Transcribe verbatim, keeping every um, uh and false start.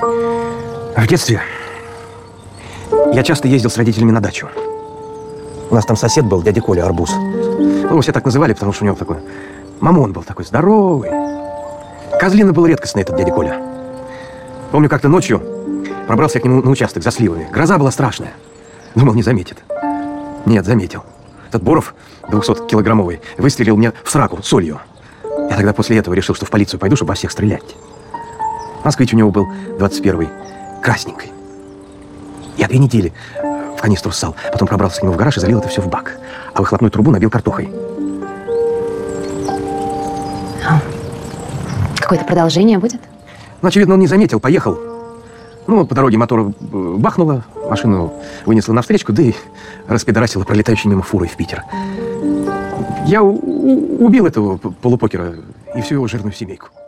В детстве я часто ездил с родителями на дачу. У нас там сосед был, дядя Коля Арбуз. Ну, его все так называли, потому что у него такой мамон был такой здоровый. Козлина был редкостный, этот дядя Коля. Помню, как-то ночью пробрался к нему на участок за сливами. Гроза была страшная. Думал, не заметит. Нет, заметил. Этот Боров, двухсоткилограммовый, выстрелил мне в сраку солью. Я тогда после этого решил, что в полицию пойду, чтобы во всех стрелять. Москвич у него был двадцать первый, красненький. Я две недели в канистру ссал, потом пробрался к нему в гараж и залил это все в бак. А выхлопную трубу набил картохой. Какое-то продолжение будет? Ну, очевидно, он не заметил, поехал. Ну, по дороге мотор бахнуло, машину вынесло навстречку, да и распидорасило пролетающей мимо фурой в Питер. Я убил этого полупокера и всю его жирную семейку.